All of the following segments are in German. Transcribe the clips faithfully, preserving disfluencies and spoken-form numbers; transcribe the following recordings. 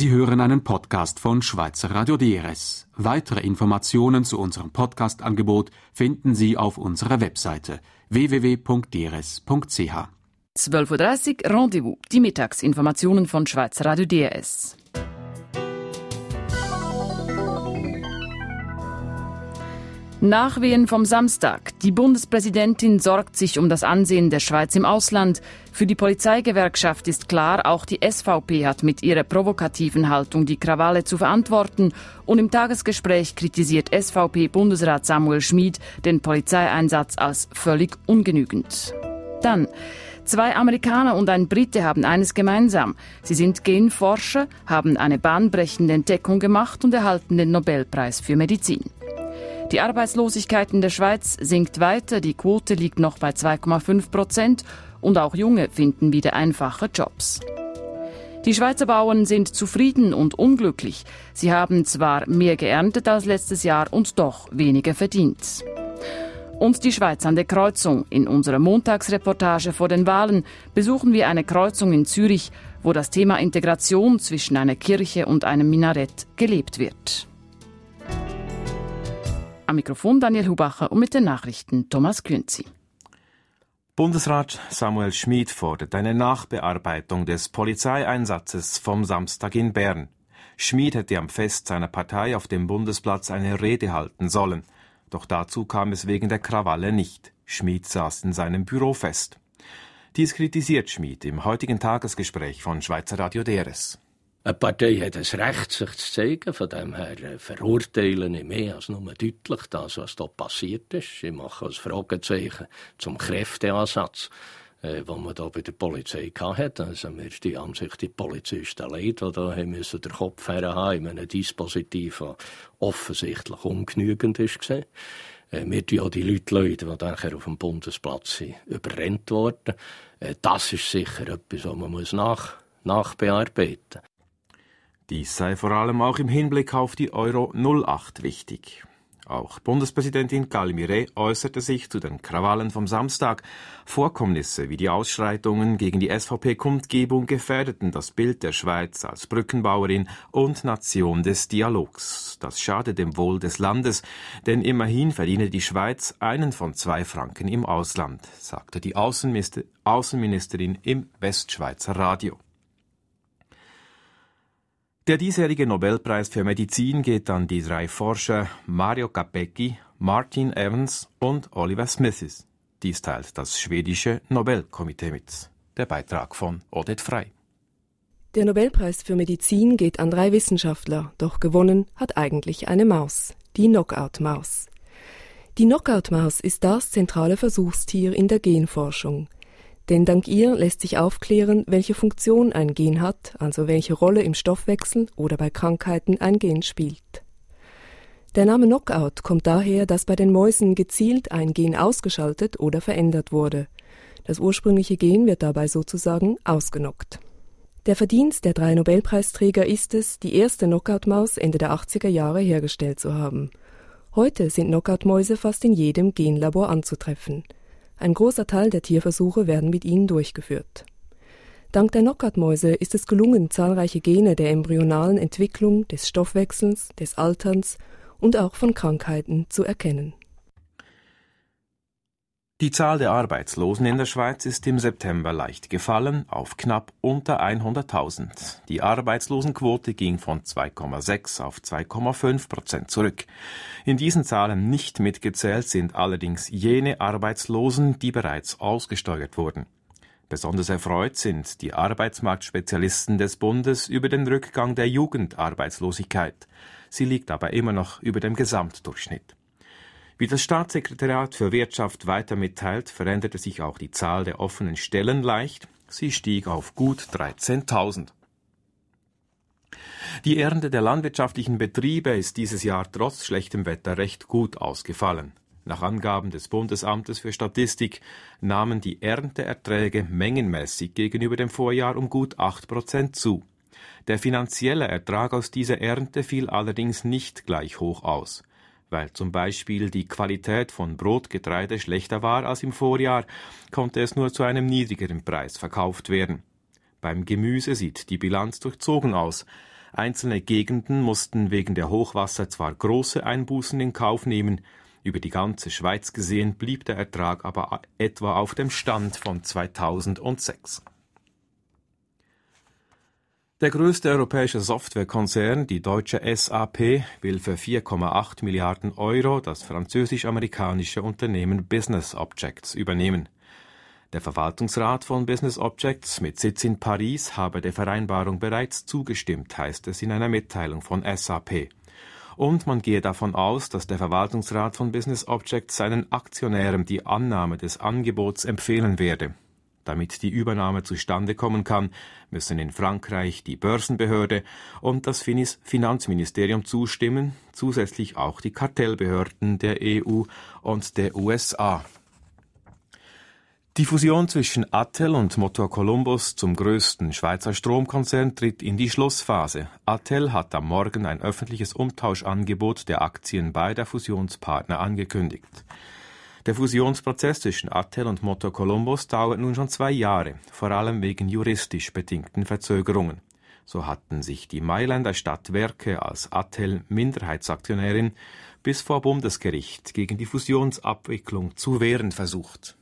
Sie hören einen Podcast von Schweizer Radio D R S. Weitere Informationen zu unserem Podcast-Angebot finden Sie auf unserer Webseite w w w punkt d r s punkt c h. zwölf Uhr dreißig Rendezvous, die Mittagsinformationen von Schweizer Radio D R S. Nachwehen vom Samstag. Die Bundespräsidentin sorgt sich um das Ansehen der Schweiz im Ausland. Für die Polizeigewerkschaft ist klar, auch die S V P hat mit ihrer provokativen Haltung die Krawalle zu verantworten. Und im Tagesgespräch kritisiert S V P-Bundesrat Samuel Schmid den Polizeieinsatz als völlig ungenügend. Dann: Zwei Amerikaner und ein Brite haben eines gemeinsam. Sie sind Genforscher, haben eine bahnbrechende Entdeckung gemacht und erhalten den Nobelpreis für Medizin. Die Arbeitslosigkeit in der Schweiz sinkt weiter, die Quote liegt noch bei zwei Komma fünf Prozent und auch Junge finden wieder einfache Jobs. Die Schweizer Bauern sind zufrieden und unglücklich. Sie haben zwar mehr geerntet als letztes Jahr und doch weniger verdient. Und die Schweiz an der Kreuzung. In unserer Montagsreportage vor den Wahlen besuchen wir eine Kreuzung in Zürich, wo das Thema Integration zwischen einer Kirche und einem Minarett gelebt wird. Am Mikrofon Daniel Hubacher und mit den Nachrichten Thomas Künzi. Bundesrat Samuel Schmid fordert eine Nachbearbeitung des Polizeieinsatzes vom Samstag in Bern. Schmid hätte am Fest seiner Partei auf dem Bundesplatz eine Rede halten sollen. Doch dazu kam es wegen der Krawalle nicht. Schmid saß in seinem Büro fest. Dies kritisiert Schmid im heutigen Tagesgespräch von Schweizer Radio D R S. Eine Partei hat das Recht, sich zu zeigen. Von dem her äh, verurteilen ich mehr als nur deutlich das, was da passiert ist. Ich mache als Fragezeichen zum Kräfteansatz, äh, den man da bei der Polizei hatte. Also mir ist die Ansicht, die Polizisten leid, die da haben müssen den Kopf herhaben in einem Dispositiv, das offensichtlich ungenügend ist. Äh, wir tun auch die Leute leid, die nachher auf dem Bundesplatz sind, überrennt wurden. Äh, das ist sicher etwas, was man muss nach, nachbearbeiten muss. Dies sei vor allem auch im Hinblick auf die Euro null acht wichtig. Auch Bundespräsidentin Galli-Miret äußerte sich zu den Krawallen vom Samstag. Vorkommnisse wie die Ausschreitungen gegen die S V P-Kundgebung gefährdeten das Bild der Schweiz als Brückenbauerin und Nation des Dialogs. Das schadet dem Wohl des Landes, denn immerhin verdiene die Schweiz einen von zwei Franken im Ausland, sagte die Außenminister- Außenministerin im Westschweizer Radio. Der diesjährige Nobelpreis für Medizin geht an die drei Forscher Mario Capecchi, Martin Evans und Oliver Smiths. Dies teilt das schwedische Nobelkomitee mit. Der Beitrag von Odette Frey. Der Nobelpreis für Medizin geht an drei Wissenschaftler, doch gewonnen hat eigentlich eine Maus, die Knockout-Maus. Die Knockout-Maus ist das zentrale Versuchstier in der Genforschung. Denn dank ihr lässt sich aufklären, welche Funktion ein Gen hat, also welche Rolle im Stoffwechsel oder bei Krankheiten ein Gen spielt. Der Name Knockout kommt daher, dass bei den Mäusen gezielt ein Gen ausgeschaltet oder verändert wurde. Das ursprüngliche Gen wird dabei sozusagen ausgenockt. Der Verdienst der drei Nobelpreisträger ist es, die erste Knockout-Maus Ende der achtziger Jahre hergestellt zu haben. Heute sind Knockout-Mäuse fast in jedem Genlabor anzutreffen. Ein großer Teil der Tierversuche werden mit ihnen durchgeführt. Dank der Knockout-Mäuse ist es gelungen, zahlreiche Gene der embryonalen Entwicklung, des Stoffwechsels, des Alterns und auch von Krankheiten zu erkennen. Die Zahl der Arbeitslosen in der Schweiz ist im September leicht gefallen auf knapp unter hunderttausend. Die Arbeitslosenquote ging von zwei Komma sechs auf zwei Komma fünf Prozent zurück. In diesen Zahlen nicht mitgezählt sind allerdings jene Arbeitslosen, die bereits ausgesteuert wurden. Besonders erfreut sind die Arbeitsmarktspezialisten des Bundes über den Rückgang der Jugendarbeitslosigkeit. Sie liegt aber immer noch über dem Gesamtdurchschnitt. Wie das Staatssekretariat für Wirtschaft weiter mitteilt, veränderte sich auch die Zahl der offenen Stellen leicht. Sie stieg auf gut dreizehntausend. Die Ernte der landwirtschaftlichen Betriebe ist dieses Jahr trotz schlechtem Wetter recht gut ausgefallen. Nach Angaben des Bundesamtes für Statistik nahmen die Ernteerträge mengenmäßig gegenüber dem Vorjahr um gut acht Prozent zu. Der finanzielle Ertrag aus dieser Ernte fiel allerdings nicht gleich hoch aus. Weil zum Beispiel die Qualität von Brotgetreide schlechter war als im Vorjahr, konnte es nur zu einem niedrigeren Preis verkauft werden. Beim Gemüse sieht die Bilanz durchzogen aus. Einzelne Gegenden mussten wegen der Hochwasser zwar große Einbußen in Kauf nehmen, über die ganze Schweiz gesehen blieb der Ertrag aber etwa auf dem Stand von zweitausendsechs. Der größte europäische Softwarekonzern, die deutsche S A P, will für vier Komma acht Milliarden Euro das französisch-amerikanische Unternehmen Business Objects übernehmen. Der Verwaltungsrat von Business Objects mit Sitz in Paris habe der Vereinbarung bereits zugestimmt, heißt es in einer Mitteilung von S A P. Und man gehe davon aus, dass der Verwaltungsrat von Business Objects seinen Aktionären die Annahme des Angebots empfehlen werde. Damit die Übernahme zustande kommen kann, müssen in Frankreich die Börsenbehörde und das Finanzministerium zustimmen, zusätzlich auch die Kartellbehörden der E U und der U S A. Die Fusion zwischen Attel und Motor Columbus zum größten Schweizer Stromkonzern tritt in die Schlussphase. Attel hat am Morgen ein öffentliches Umtauschangebot der Aktien beider Fusionspartner angekündigt. Der Fusionsprozess zwischen Attel und Motor Columbus dauert nun schon zwei Jahre, vor allem wegen juristisch bedingten Verzögerungen. So hatten sich die Mailänder Stadtwerke als Attel Minderheitsaktionärin bis vor Bundesgericht gegen die Fusionsabwicklung zu wehren versucht.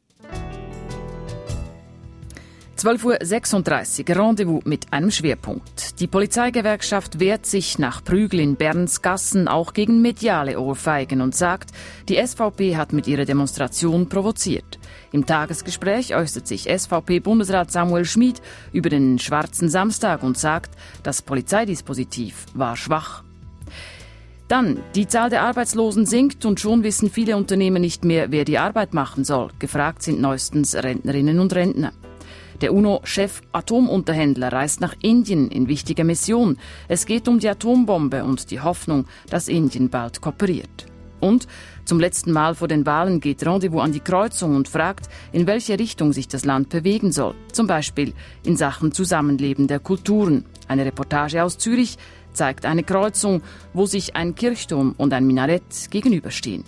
zwölf Uhr sechsunddreißig, Rendezvous mit einem Schwerpunkt. Die Polizeigewerkschaft wehrt sich nach Prügel in Berns Gassen auch gegen mediale Ohrfeigen und sagt, die S V P hat mit ihrer Demonstration provoziert. Im Tagesgespräch äußert sich S V P-Bundesrat Samuel Schmid über den Schwarzen Samstag und sagt, das Polizeidispositiv war schwach. Dann, die Zahl der Arbeitslosen sinkt und schon wissen viele Unternehmen nicht mehr, wer die Arbeit machen soll. Gefragt sind neuestens Rentnerinnen und Rentner. Der UNO-Chef Atomunterhändler reist nach Indien in wichtiger Mission. Es geht um die Atombombe und die Hoffnung, dass Indien bald kooperiert. Und zum letzten Mal vor den Wahlen geht Rendezvous an die Kreuzung und fragt, in welche Richtung sich das Land bewegen soll. Zum Beispiel in Sachen Zusammenleben der Kulturen. Eine Reportage aus Zürich zeigt eine Kreuzung, wo sich ein Kirchturm und ein Minarett gegenüberstehen.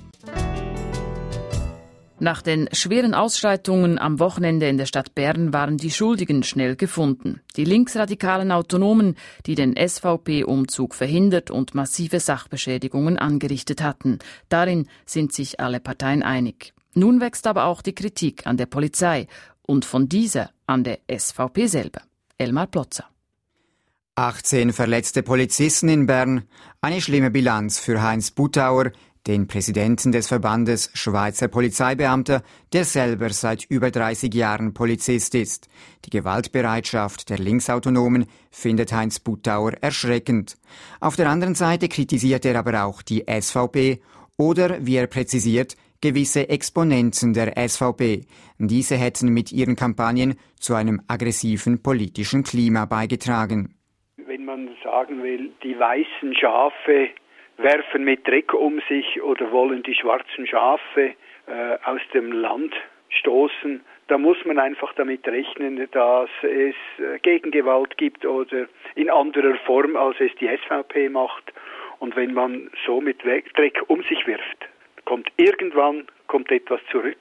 Nach den schweren Ausschreitungen am Wochenende in der Stadt Bern waren die Schuldigen schnell gefunden. Die linksradikalen Autonomen, die den S V P-Umzug verhindert und massive Sachbeschädigungen angerichtet hatten. Darin sind sich alle Parteien einig. Nun wächst aber auch die Kritik an der Polizei und von dieser an der S V P selber. Elmar Plotzer. achtzehn verletzte Polizisten in Bern, eine schlimme Bilanz für Heinz Buttauer, den Präsidenten des Verbandes Schweizer Polizeibeamter, der selber seit über dreißig Jahren Polizist ist. Die Gewaltbereitschaft der Linksautonomen findet Heinz Buttauer erschreckend. Auf der anderen Seite kritisiert er aber auch die S V P oder, wie er präzisiert, gewisse Exponenten der S V P. Diese hätten mit ihren Kampagnen zu einem aggressiven politischen Klima beigetragen. Wenn man sagen will, die weißen Schafe werfen mit Dreck um sich oder wollen die schwarzen Schafe äh, aus dem Land stoßen, da muss man einfach damit rechnen, dass es äh, Gegengewalt gibt oder in anderer Form, als es die S V P macht. Und wenn man so mit Dreck um sich wirft, kommt irgendwann kommt etwas zurück.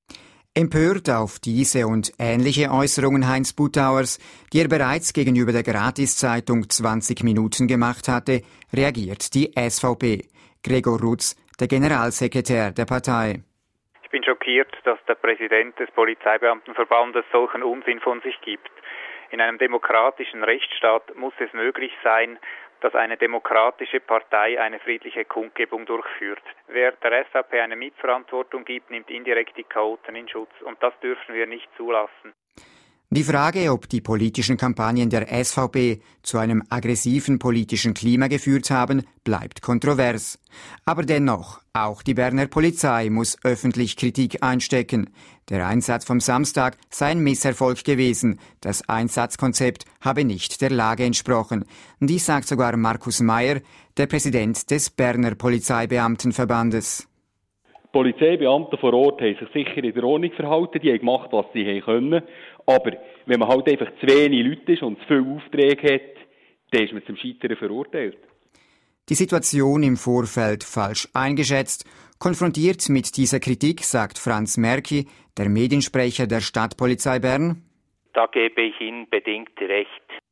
Empört auf diese und ähnliche Äußerungen Heinz Buttauers, die er bereits gegenüber der Gratiszeitung zwanzig Minuten gemacht hatte, reagiert die S V P. Gregor Rutz, der Generalsekretär der Partei. Ich bin schockiert, dass der Präsident des Polizeibeamtenverbandes solchen Unsinn von sich gibt. In einem demokratischen Rechtsstaat muss es möglich sein, dass eine demokratische Partei eine friedliche Kundgebung durchführt. Wer der S V P eine Mitverantwortung gibt, nimmt indirekt die Chaoten in Schutz. Und das dürfen wir nicht zulassen. Die Frage, ob die politischen Kampagnen der S V P zu einem aggressiven politischen Klima geführt haben, bleibt kontrovers. Aber dennoch, auch die Berner Polizei muss öffentlich Kritik einstecken. Der Einsatz vom Samstag sei ein Misserfolg gewesen. Das Einsatzkonzept habe nicht der Lage entsprochen. Dies sagt sogar Markus Meyer, der Präsident des Berner Polizeibeamtenverbandes. Die Polizeibeamten vor Ort haben sich sicher in der Ordnung verhalten, die haben gemacht, was sie können. Aber wenn man halt einfach zu wenig Leute ist und zu viele Aufträge hat, dann ist man zum Scheitern verurteilt. Die Situation im Vorfeld falsch eingeschätzt. Konfrontiert mit dieser Kritik sagt Franz Merki, der Mediensprecher der Stadtpolizei Bern: Da gebe ich Ihnen bedingt recht.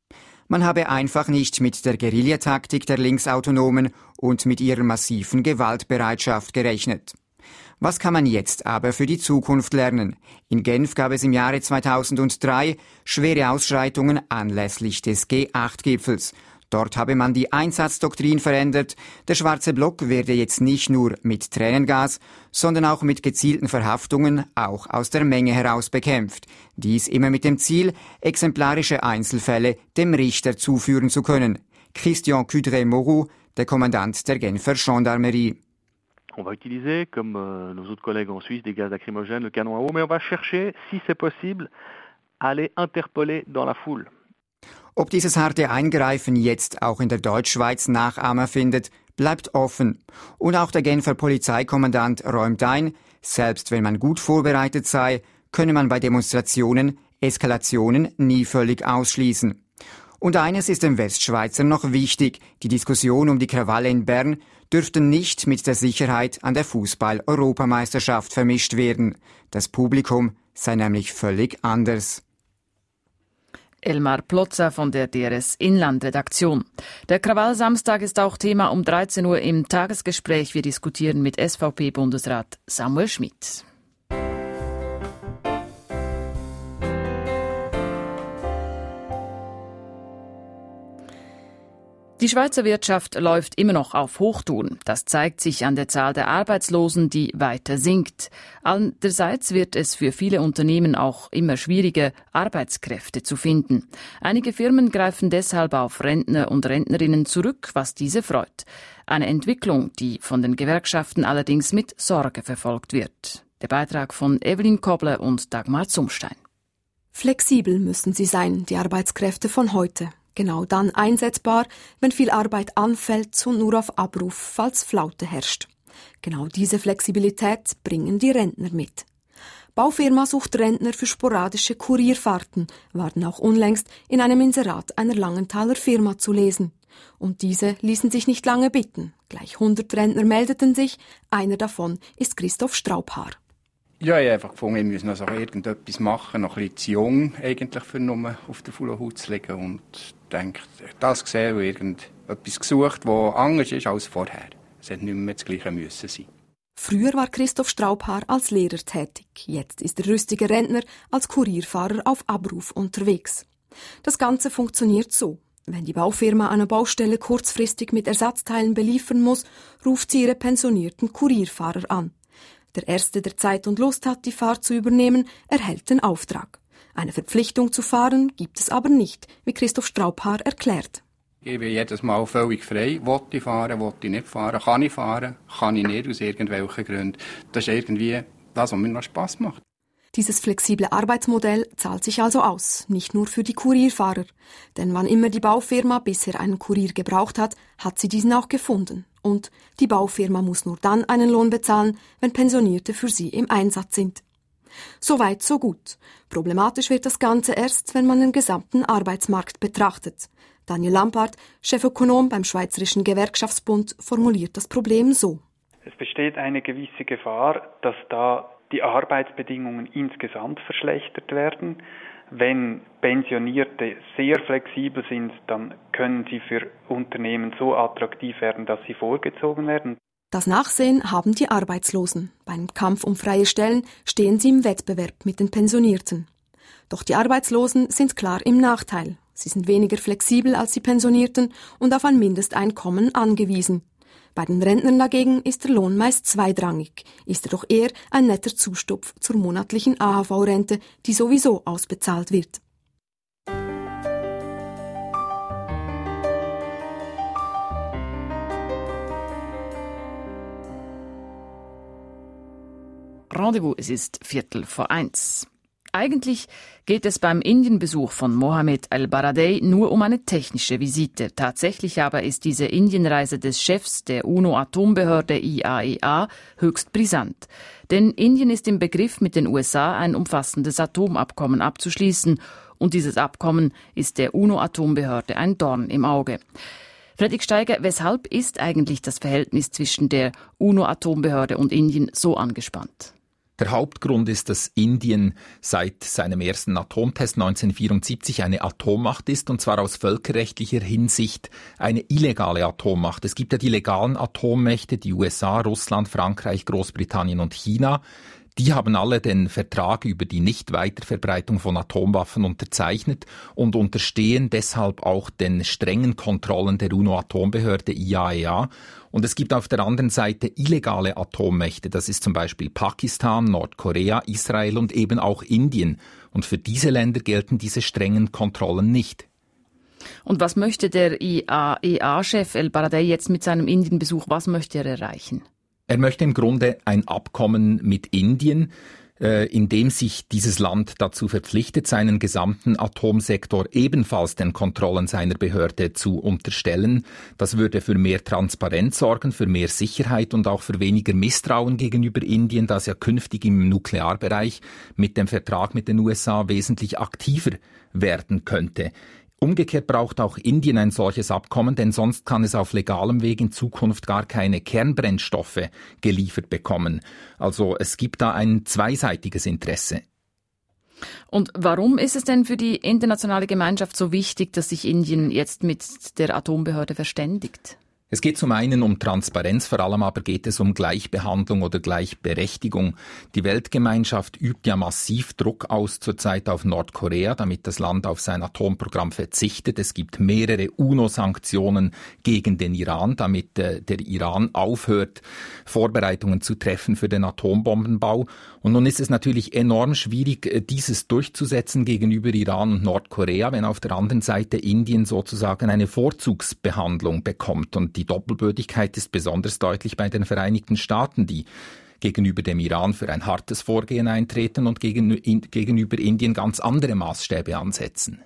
Man habe einfach nicht mit der Guerillataktik der Linksautonomen und mit ihrer massiven Gewaltbereitschaft gerechnet. Was kann man jetzt aber für die Zukunft lernen? In Genf gab es im Jahre zweitausenddrei schwere Ausschreitungen anlässlich des G acht Gipfels. Dort habe man die Einsatzdoktrin verändert. Der schwarze Block werde jetzt nicht nur mit Tränengas, sondern auch mit gezielten Verhaftungen auch aus der Menge heraus bekämpft. Dies immer mit dem Ziel, exemplarische Einzelfälle dem Richter zuführen zu können. Christian Cudray-Moreau, der Kommandant der Genfer Gendarmerie. On va utiliser, comme euh, nos autres collègues en Suisse, des gaz lacrymogènes, le canon à eau, mais on va chercher, si c'est possible, à les interpeller dans la foule. Ob dieses harte Eingreifen jetzt auch in der Deutschschweiz Nachahmer findet, bleibt offen. Und auch der Genfer Polizeikommandant räumt ein, selbst wenn man gut vorbereitet sei, könne man bei Demonstrationen Eskalationen nie völlig ausschließen. Und eines ist dem Westschweizer noch wichtig, die Diskussion um die Krawalle in Bern dürfte nicht mit der Sicherheit an der Fußball-Europameisterschaft vermischt werden. Das Publikum sei nämlich völlig anders. Elmar Plotza von der D R S Inlandredaktion. Der Krawall-Samstag ist auch Thema um dreizehn Uhr im Tagesgespräch. Wir diskutieren mit S V P-Bundesrat Samuel Schmidt. Die Schweizer Wirtschaft läuft immer noch auf Hochtouren. Das zeigt sich an der Zahl der Arbeitslosen, die weiter sinkt. Andererseits wird es für viele Unternehmen auch immer schwieriger, Arbeitskräfte zu finden. Einige Firmen greifen deshalb auf Rentner und Rentnerinnen zurück, was diese freut. Eine Entwicklung, die von den Gewerkschaften allerdings mit Sorge verfolgt wird. Der Beitrag von Evelyn Kobler und Dagmar Zumstein. Flexibel müssen sie sein, die Arbeitskräfte von heute. Genau dann einsetzbar, wenn viel Arbeit anfällt und nur auf Abruf, falls Flaute herrscht. Genau diese Flexibilität bringen die Rentner mit. Baufirma sucht Rentner für sporadische Kurierfahrten, waren auch unlängst in einem Inserat einer Langenthaler Firma zu lesen. Und diese ließen sich nicht lange bitten. Gleich hundert Rentner meldeten sich, einer davon ist Christoph Straubhaar. Ja, ich habe einfach gefunden, ich müsse noch so irgendetwas machen, noch ein bisschen zu jung eigentlich, für nur auf der faulen Haut zu liegen. Und denke, das gesehen und irgendetwas gesucht, das anders ist als vorher. Es hätte nicht mehr das Gleiche müssen sein. Früher war Christoph Straubhaar als Lehrer tätig. Jetzt ist der rüstige Rentner als Kurierfahrer auf Abruf unterwegs. Das Ganze funktioniert so. Wenn die Baufirma eine Baustelle kurzfristig mit Ersatzteilen beliefern muss, ruft sie ihre pensionierten Kurierfahrer an. Der Erste, der Zeit und Lust hat, die Fahrt zu übernehmen, erhält den Auftrag. Eine Verpflichtung zu fahren gibt es aber nicht, wie Christoph Straubhaar erklärt. Ich bin jedes Mal völlig frei. Will ich fahren, will ich nicht fahren, kann ich fahren, kann ich nicht, aus irgendwelchen Gründen. Das ist irgendwie das, was mir noch Spass macht. Dieses flexible Arbeitsmodell zahlt sich also aus, nicht nur für die Kurierfahrer. Denn wann immer die Baufirma bisher einen Kurier gebraucht hat, hat sie diesen auch gefunden. Und die Baufirma muss nur dann einen Lohn bezahlen, wenn Pensionierte für sie im Einsatz sind. So weit, so gut. Problematisch wird das Ganze erst, wenn man den gesamten Arbeitsmarkt betrachtet. Daniel Lampard, Chefökonom beim Schweizerischen Gewerkschaftsbund, formuliert das Problem so. Es besteht eine gewisse Gefahr, dass da die Arbeitsbedingungen insgesamt verschlechtert werden. Wenn Pensionierte sehr flexibel sind, dann können sie für Unternehmen so attraktiv werden, dass sie vorgezogen werden. Das Nachsehen haben die Arbeitslosen. Beim Kampf um freie Stellen stehen sie im Wettbewerb mit den Pensionierten. Doch die Arbeitslosen sind klar im Nachteil. Sie sind weniger flexibel als die Pensionierten und auf ein Mindesteinkommen angewiesen. Bei den Rentnern dagegen ist der Lohn meist zweitrangig, ist er doch eher ein netter Zustupf zur monatlichen A H V-Rente, die sowieso ausbezahlt wird. Rendezvous, es ist Viertel vor eins. Eigentlich geht es beim Indienbesuch von Mohammed al-Baradei nur um eine technische Visite. Tatsächlich aber ist diese Indienreise des Chefs der UNO-Atombehörde I A E A höchst brisant. Denn Indien ist im Begriff, mit den U S A ein umfassendes Atomabkommen abzuschließen. Und dieses Abkommen ist der UNO-Atombehörde ein Dorn im Auge. Fredrik Steiger, weshalb ist eigentlich das Verhältnis zwischen der UNO-Atombehörde und Indien so angespannt? Der Hauptgrund ist, dass Indien seit seinem ersten Atomtest neunzehnhundertvierundsiebzig eine Atommacht ist, und zwar aus völkerrechtlicher Hinsicht eine illegale Atommacht. Es gibt ja die legalen Atommächte, die U S A, Russland, Frankreich, Großbritannien und China. Die haben alle den Vertrag über die Nichtweiterverbreitung von Atomwaffen unterzeichnet und unterstehen deshalb auch den strengen Kontrollen der UNO-Atombehörde I A E A. Und es gibt auf der anderen Seite illegale Atommächte. Das ist zum Beispiel Pakistan, Nordkorea, Israel und eben auch Indien. Und für diese Länder gelten diese strengen Kontrollen nicht. Und was möchte der I A E A-Chef El Baradei jetzt mit seinem Indienbesuch, was möchte er erreichen? Er möchte im Grunde ein Abkommen mit Indien, äh, in dem sich dieses Land dazu verpflichtet, seinen gesamten Atomsektor ebenfalls den Kontrollen seiner Behörde zu unterstellen. Das würde für mehr Transparenz sorgen, für mehr Sicherheit und auch für weniger Misstrauen gegenüber Indien, das ja künftig im Nuklearbereich mit dem Vertrag mit den U S A wesentlich aktiver werden könnte. Umgekehrt braucht auch Indien ein solches Abkommen, denn sonst kann es auf legalem Weg in Zukunft gar keine Kernbrennstoffe geliefert bekommen. Also es gibt da ein zweiseitiges Interesse. Und warum ist es denn für die internationale Gemeinschaft so wichtig, dass sich Indien jetzt mit der Atombehörde verständigt? Es geht zum einen um Transparenz, vor allem aber geht es um Gleichbehandlung oder Gleichberechtigung. Die Weltgemeinschaft übt ja massiv Druck aus zurzeit auf Nordkorea, damit das Land auf sein Atomprogramm verzichtet. Es gibt mehrere UNO-Sanktionen gegen den Iran, damit äh, der Iran aufhört, Vorbereitungen zu treffen für den Atombombenbau. Und nun ist es natürlich enorm schwierig, dieses durchzusetzen gegenüber Iran und Nordkorea, wenn auf der anderen Seite Indien sozusagen eine Vorzugsbehandlung bekommt. Und die Doppelbödigkeit ist besonders deutlich bei den Vereinigten Staaten, die gegenüber dem Iran für ein hartes Vorgehen eintreten und gegen, in, gegenüber Indien ganz andere Maßstäbe ansetzen.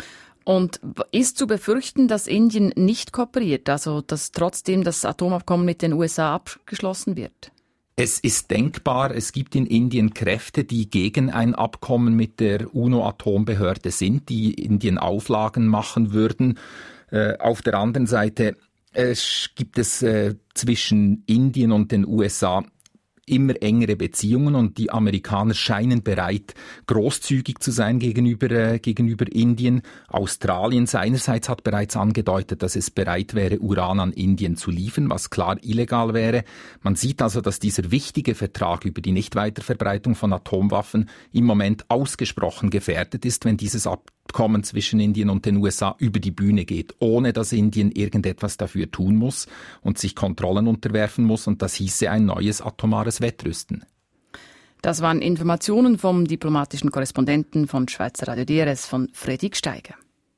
Und ist zu befürchten, dass Indien nicht kooperiert, also dass trotzdem das Atomabkommen mit den U S A abgeschlossen wird? Es ist denkbar, es gibt in Indien Kräfte, die gegen ein Abkommen mit der UNO-Atombehörde sind, die Indien Auflagen machen würden. Äh, auf der anderen Seite es gibt es äh, zwischen Indien und den U S A immer engere Beziehungen und die Amerikaner scheinen bereit, großzügig zu sein gegenüber, äh, gegenüber Indien. Australien seinerseits hat bereits angedeutet, dass es bereit wäre, Uran an Indien zu liefern, was klar illegal wäre. Man sieht also, dass dieser wichtige Vertrag über die Nichtweiterverbreitung von Atomwaffen im Moment ausgesprochen gefährdet ist, wenn dieses Abkommen zwischen Indien und den U S A über die Bühne geht, ohne dass Indien irgendetwas dafür tun muss und sich Kontrollen unterwerfen muss. Und das hieße ein neues atomares Wettrüsten. Das waren Informationen vom diplomatischen Korrespondenten von Schweizer Radio D R S, von Fredrik Steiger.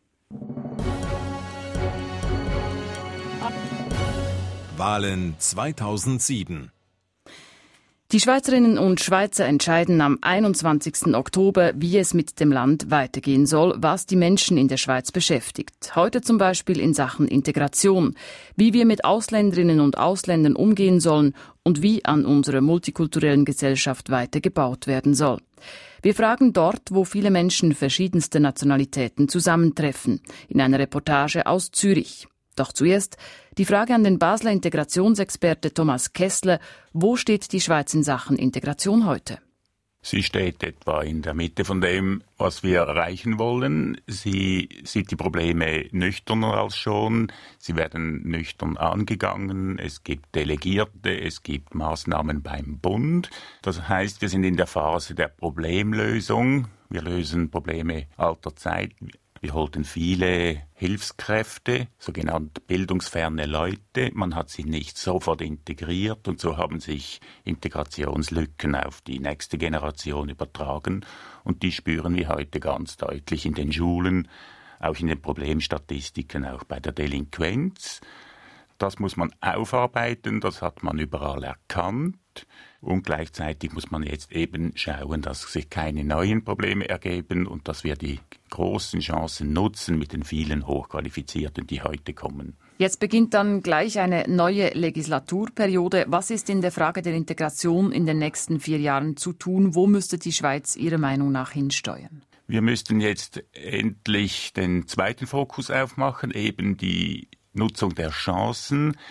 Wahlen zweitausendsieben. Die Schweizerinnen und Schweizer entscheiden am einundzwanzigsten Oktober, wie es mit dem Land weitergehen soll, was die Menschen in der Schweiz beschäftigt. Heute zum Beispiel in Sachen Integration, wie wir mit Ausländerinnen und Ausländern umgehen sollen und wie an unserer multikulturellen Gesellschaft weiter gebaut werden soll. Wir fragen dort, wo viele Menschen verschiedenster Nationalitäten zusammentreffen, in einer Reportage aus Zürich. Doch zuerst die Frage an den Basler Integrationsexperte Thomas Kessler: Wo steht die Schweiz in Sachen Integration heute? Sie steht etwa in der Mitte von dem, was wir erreichen wollen. Sie sieht die Probleme nüchterner als schon. Sie werden nüchtern angegangen. Es gibt Delegierte, es gibt Maßnahmen beim Bund. Das heißt, wir sind in der Phase der Problemlösung. Wir lösen Probleme alter Zeit. Wir holten viele Hilfskräfte, sogenannte bildungsferne Leute. Man hat sie nicht sofort integriert und so haben sich Integrationslücken auf die nächste Generation übertragen. Und die spüren wir heute ganz deutlich in den Schulen, auch in den Problemstatistiken, auch bei der Delinquenz. Das muss man aufarbeiten, das hat man überall erkannt. Und gleichzeitig muss man jetzt eben schauen, dass sich keine neuen Probleme ergeben und dass wir die großen Chancen nutzen mit den vielen Hochqualifizierten, die heute kommen. Jetzt beginnt dann gleich eine neue Legislaturperiode. Was ist in der Frage der Integration in den nächsten vier Jahren zu tun? Wo müsste die Schweiz Ihrer Meinung nach hinsteuern? Wir müssten jetzt endlich den zweiten Fokus aufmachen, eben die Nutzung der Chancen.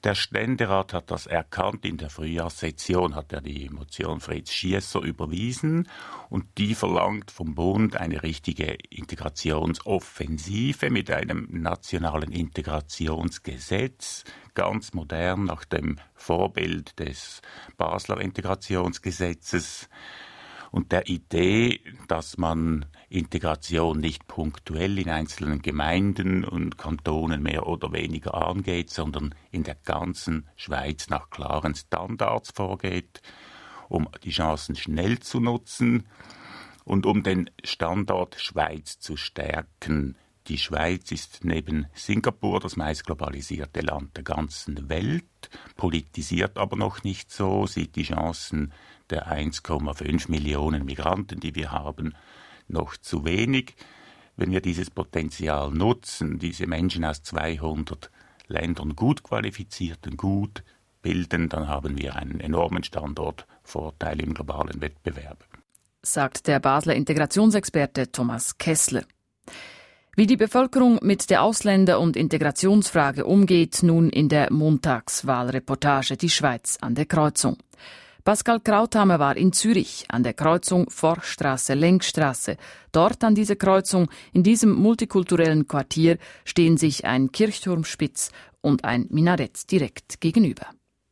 Der Ständerat hat das erkannt. In der Frühjahrssession hat er die Motion Fritz Schiesser überwiesen und die verlangt vom Bund eine richtige Integrationsoffensive mit einem nationalen Integrationsgesetz, ganz modern nach dem Vorbild des Basler Integrationsgesetzes und der Idee, dass man Integration nicht punktuell in einzelnen Gemeinden und Kantonen mehr oder weniger angeht, sondern in der ganzen Schweiz nach klaren Standards vorgeht, um die Chancen schnell zu nutzen und um den Standort Schweiz zu stärken. Die Schweiz ist neben Singapur das meist globalisierte Land der ganzen Welt, politisiert aber noch nicht so, sieht die Chancen der eins Komma fünf Millionen Migranten, die wir haben, noch zu wenig. Wenn wir dieses Potenzial nutzen, diese Menschen aus zweihundert Ländern gut qualifiziert und gut bilden, dann haben wir einen enormen Standortvorteil im globalen Wettbewerb. Sagt der Basler Integrationsexperte Thomas Kessler. Wie die Bevölkerung mit der Ausländer- und Integrationsfrage umgeht, nun in der Montagswahlreportage Die Schweiz an der Kreuzung. Pascal Krauthammer war in Zürich an der Kreuzung Forchstrasse-Längstrasse. Dort an dieser Kreuzung, in diesem multikulturellen Quartier, stehen sich ein Kirchturmspitz und ein Minarett direkt gegenüber.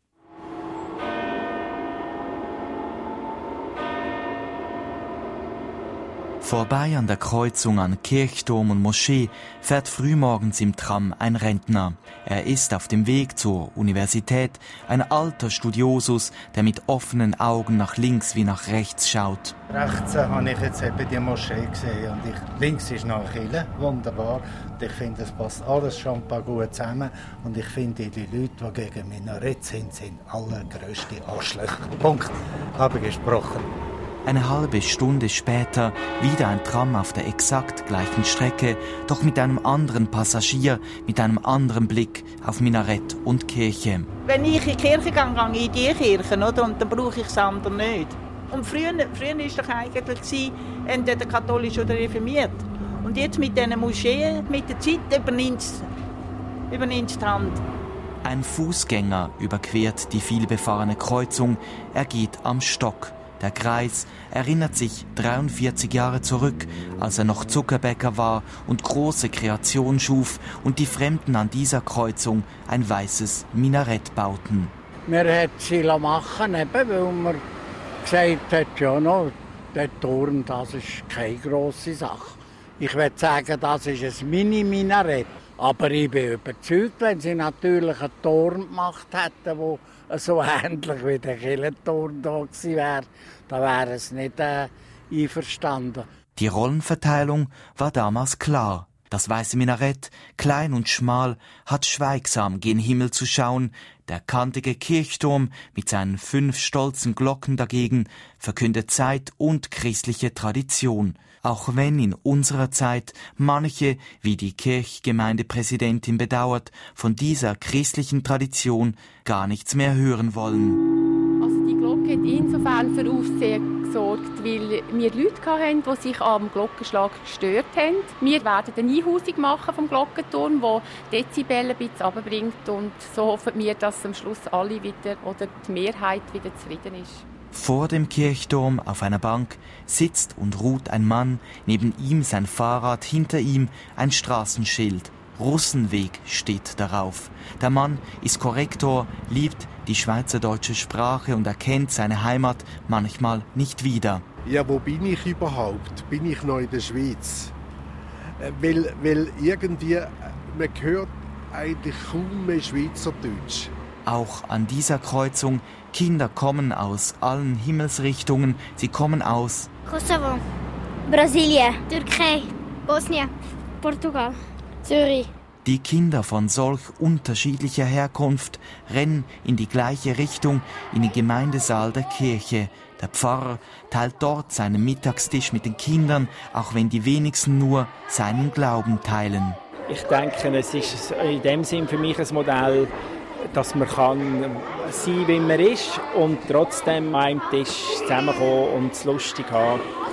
Vorbei an der Kreuzung an Kirchturm und Moschee fährt frühmorgens im Tram ein Rentner. Er ist auf dem Weg zur Universität, ein alter Studiosus, der mit offenen Augen nach links wie nach rechts schaut. Rechts habe ich jetzt eben die Moschee gesehen und ich, links ist noch eine Kirche, wunderbar. Und ich finde, es passt alles schon ein paar gut zusammen. Und ich finde, die Leute, die gegen Minarett sind, sind allergrößte Arschlöcher. Punkt. Habe gesprochen. Eine halbe Stunde später wieder ein Tram auf der exakt gleichen Strecke, doch mit einem anderen Passagier, mit einem anderen Blick auf Minarett und Kirche. Wenn ich in die Kirche gehe, gehe ich in die Kirche, oder? Und dann brauche ich das andere nicht. Und früher, früher war es doch eigentlich entweder katholisch oder reformiert. Und jetzt mit diesen Moscheen, mit der Zeit übernimmt es die Hand. Ein Fußgänger überquert die vielbefahrene Kreuzung, er geht am Stock. Der Kreis erinnert sich dreiundvierzig Jahre zurück, als er noch Zuckerbäcker war und große Kreation schuf und die Fremden an dieser Kreuzung ein weißes Minarett bauten. Wir haben sie machen, eben, weil man gesagt hat, ja, no, der Turm, das ist keine grosse Sache. Ich würde sagen, das ist ein Mini-Minarett. Aber ich bin überzeugt, wenn sie natürlich einen Turm gemacht hätten, wo so ähnlich wie der Kirchenturm da gewesen wäre, da wäre es nicht äh, einverstanden. Die Rollenverteilung war damals klar. Das weiße Minarett, klein und schmal, hat schweigsam gen Himmel zu schauen. Der kantige Kirchturm mit seinen fünf stolzen Glocken dagegen verkündet Zeit und christliche Tradition. Auch wenn in unserer Zeit manche, wie die Kirchgemeindepräsidentin bedauert, von dieser christlichen Tradition gar nichts mehr hören wollen. Also die Glocke hat insofern für Aufsehen gesorgt, weil wir Leute hatten, die sich am Glockenschlag gestört haben. Wir werden eine Einhausung machen vom Glockenturm, der Dezibel ein bisschen runterbringt, und so hoffen wir, dass am Schluss alle wieder oder die Mehrheit wieder zufrieden ist. Vor dem Kirchturm auf einer Bank sitzt und ruht ein Mann, neben ihm sein Fahrrad, hinter ihm ein Straßenschild. Russenweg steht darauf. Der Mann ist Korrektor, liebt die schweizerdeutsche Sprache und erkennt seine Heimat manchmal nicht wieder. Ja, wo bin ich überhaupt? Bin ich noch in der Schweiz? Weil, weil irgendwie, man hört eigentlich kaum mehr Schweizerdeutsch. Auch an dieser Kreuzung, Kinder kommen aus allen Himmelsrichtungen. Sie kommen aus Kosovo, Brasilien, Türkei, Bosnien, Portugal, Zürich. Die Kinder von solch unterschiedlicher Herkunft rennen in die gleiche Richtung, in den Gemeindesaal der Kirche. Der Pfarrer teilt dort seinen Mittagstisch mit den Kindern, auch wenn die wenigsten nur seinen Glauben teilen. Ich denke, es ist in dem Sinn für mich ein Modell, dass man kann sein, wie man ist, und trotzdem an einem Tisch zusammenkommen und es lustig haben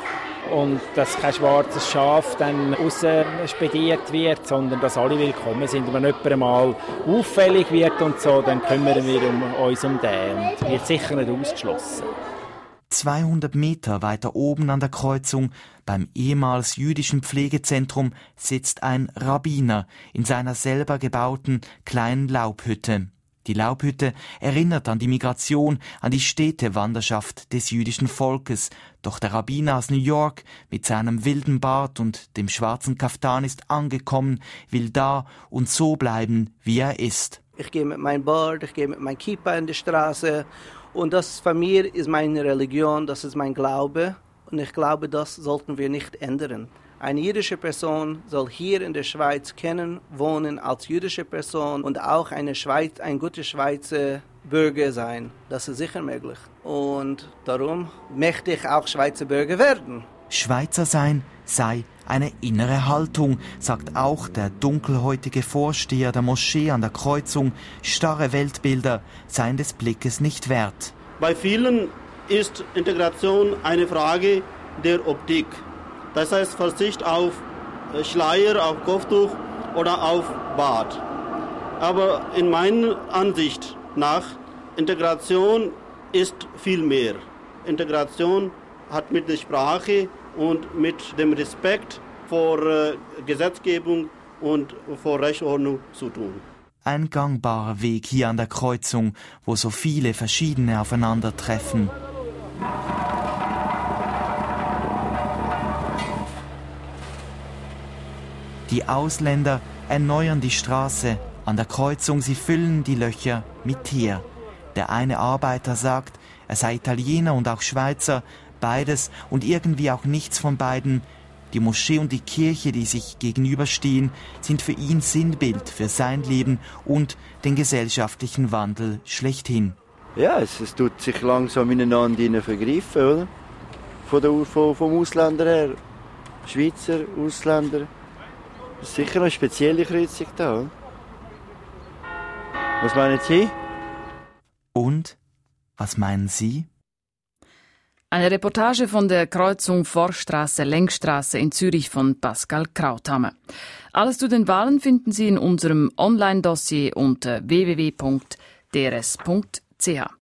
und dass kein schwarzes Schaf dann rausspediert wird, sondern dass alle willkommen sind. Wenn jemand einmal auffällig wird und so, dann kümmern wir um, uns um den und wird sicher nicht ausgeschlossen. zweihundert Meter weiter oben an der Kreuzung, beim ehemals jüdischen Pflegezentrum, sitzt ein Rabbiner in seiner selber gebauten kleinen Laubhütte. Die Laubhütte erinnert an die Migration, an die Städtewanderschaft des jüdischen Volkes. Doch der Rabbiner aus New York mit seinem wilden Bart und dem schwarzen Kaftan ist angekommen, will da und so bleiben, wie er ist. Ich gehe mit meinem Bart, ich gehe mit meinem Kippa in die Straße. Und das für mich ist meine Religion, das ist mein Glaube. Und ich glaube, das sollten wir nicht ändern. Eine jüdische Person soll hier in der Schweiz kennen, wohnen als jüdische Person und auch eine Schweiz, ein guter Schweizer Bürger sein. Das ist sicher möglich. Und darum möchte ich auch Schweizer Bürger werden. Schweizer sein sei eine innere Haltung, sagt auch der dunkelhäutige Vorsteher der Moschee an der Kreuzung. Starre Weltbilder seien des Blickes nicht wert. Bei vielen ist Integration eine Frage der Optik. Das heißt Verzicht auf Schleier, auf Kopftuch oder auf Bart. Aber in meiner Ansicht nach, Integration ist viel mehr. Integration hat mit der Sprache und mit dem Respekt vor äh, Gesetzgebung und vor Rechtsordnung zu tun. Ein gangbarer Weg hier an der Kreuzung, wo so viele verschiedene aufeinandertreffen. Die Ausländer erneuern die Straße an der Kreuzung, sie füllen die Löcher mit Teer. Der eine Arbeiter sagt, er sei Italiener und auch Schweizer, beides und irgendwie auch nichts von beiden. Die Moschee und die Kirche, die sich gegenüberstehen, sind für ihn Sinnbild für sein Leben und den gesellschaftlichen Wandel schlechthin. Ja, es, es tut sich langsam ineinander vergreifen, oder? Von der, von, vom Ausländer her. Schweizer, Ausländer. Das ist sicher eine spezielle Kreuzung da. Oder? Was meinen Sie? Und? Was meinen Sie? Eine Reportage von der Kreuzung Forststraße-Längstraße in Zürich von Pascal Krauthammer. Alles zu den Wahlen finden Sie in unserem Online-Dossier unter w w w punkt d r s punkt c h.